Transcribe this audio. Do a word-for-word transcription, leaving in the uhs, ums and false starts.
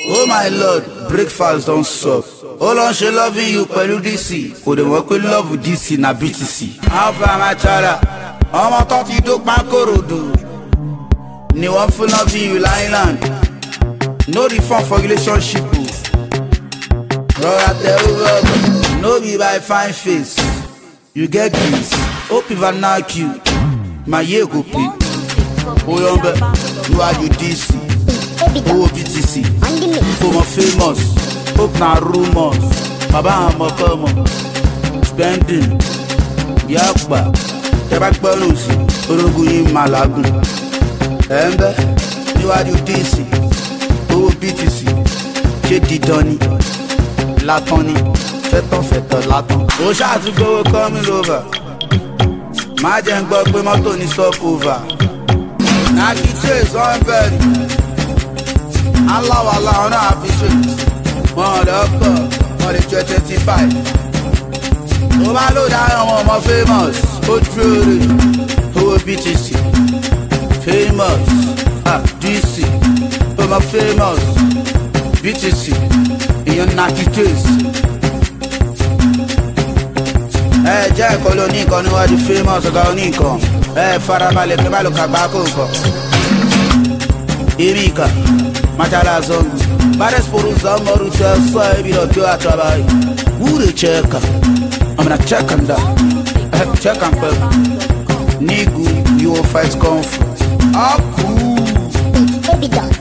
Oh my lord, breakfast don't suck. All on she loving you pẹ̀lú D C. Kò dé wọ́n pé love D C na B T C. Alpha Machala, ọmọ tó ti dó Pankorodu. Ni wọ́n fún loving you l'island. No reform for relationship. Rọra tẹ over, no be by fine face. You get this, hope if I knock you. My year go pay. Oyombe, you are you D C. Oh B T C, for my famous. Hope na rumors. Baba I'm a come spending. Yakba, Tebak Balusi, Uruguay Malagun. Embe, you are you D C. Oh B T C, J Donny, Latoni, Feton Feton Laton. Oh shots to go coming over. My jeng bug with my Tony stop over. Naki chase on bed. Allah Allah on a appreciate. One up, one the twenty-five. Overload I am more famous. Oh truly, oh B T C, famous. Ah D C, oh my famous. B T C, in Naki chase. Eh, jẹ́ koloni kan níwájú famous ọ̀gá oníkan. Eh, farabalẹ̀ kí n bá lò kàgbá kó kọ. Irika, Machala Zongo. Bares por usar moru tell so ibi lo do atrabai. Who the checker? I'm gonna check on that. Check on pep. Nigu, you will fight comfort. Ah cool. Baby dog.